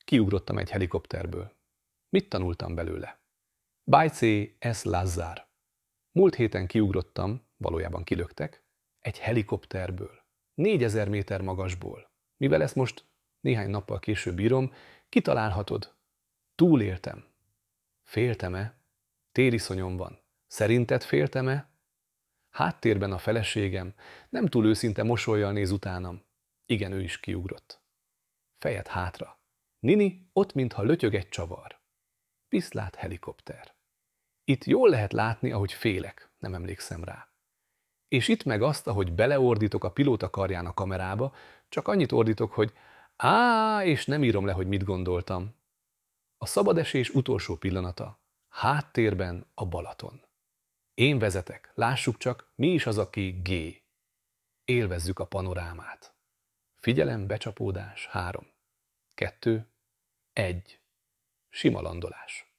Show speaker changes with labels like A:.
A: Kiugrottam egy helikopterből. Mit tanultam belőle? Bajcé es Lazár. Múlt héten kiugrottam, valójában kilöktek, egy helikopterből. 4000 méter magasból. Mivel ezt most néhány nappal később írom, kitalálhatod. Túléltem. Féltem-e? Tériszonyom van. Szerinted féltem-e? Háttérben a feleségem, nem túl őszinte mosollyal néz utánam. Igen, ő is kiugrott. Fejed hátra. Nini ott, mintha lötyög egy csavar. Viszlát helikopter. Itt jól lehet látni, ahogy félek, nem emlékszem rá. És itt meg azt, ahogy beleordítok a pilóta karján a kamerába, csak annyit ordítok, hogy és nem írom le, hogy mit gondoltam. A szabadesés utolsó pillanata. Háttérben a Balaton. Én vezetek, lássuk csak, mi is az, aki G. Élvezzük a panorámát. Figyelem, becsapódás, 3, 2, 1. Sima landolás.